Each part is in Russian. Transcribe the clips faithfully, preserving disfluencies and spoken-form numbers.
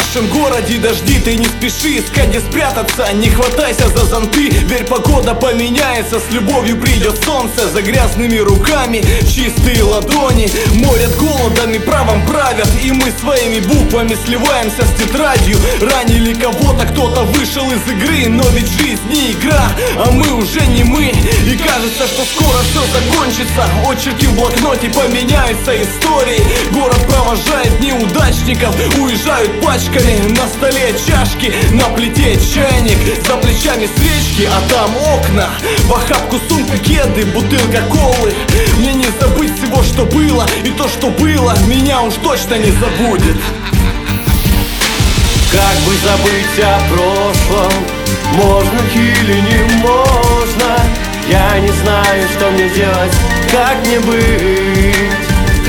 нашем городе дожди, ты не спеши искать, где спрятаться. Не хватайся за зонты, верь, погода поменяется. С любовью придет солнце, за грязными руками чистые ладони. Морят голодом и правом правят, и мы своими буквами сливаемся с тетрадью. Ранили кого-то, кто-то вышел из игры, но ведь жизнь не игра, а мы уже не мы. И кажется, что скоро все закончится. Очерки в блокноте поменяются историей. Город провожает неудачников, уезжают пачками. На столе чашки, на плите чайник, за плечами свечки, а там окна. В охапку сумку кеды, бутылка колы. Мне не забыть всего, что было, и то, что было, меня уж точно не забудет. Как бы забыть о прошлом, можно или не можно? Я не знаю, что мне делать, как мне быть.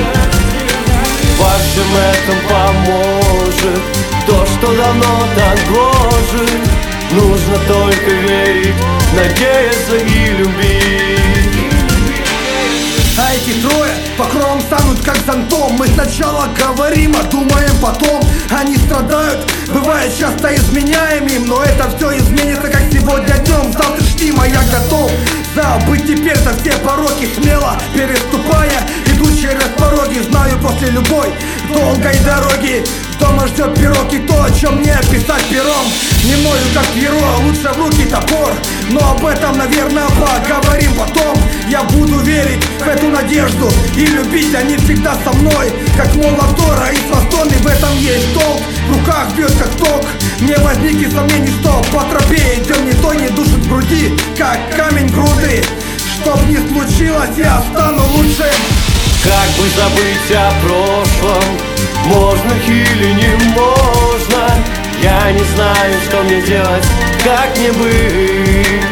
Во всем этом поможет то, что давно так гложет. Нужно только верить, надеяться и любить. А эти трое покровом станут как зонтом. Мы сначала говорим, а думаем потом. Они страдают, бывает часто изменяемым, но это все изменится, как сегодня днем. Завтрашним, а я готов забыть теперь за все пороки, смело переступая, иду через пороги. Знаю, после любой долгой дороги дома ждет пирог, и то, о чем мне писать пером. Не мою, как перо, лучше в руки топор, но об этом, наверное, поговорим потом. Я буду верить в эту надежду и любить, они всегда со мной, как молотора и свастон, и в этом есть толк. В руках бьет как ток, не возникнет сомнений, что по тропе идем не той, не душит в груди, как камень груды. Чтоб не случилось, я стану лучше. Как бы забыть о прошлом, можно или не можно? Я не знаю, что мне делать, как мне быть.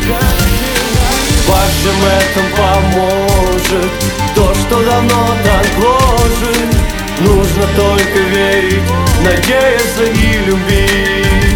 Во всем этом поможет то, что давно так гложет. Нужно только верить, надеяться и любить.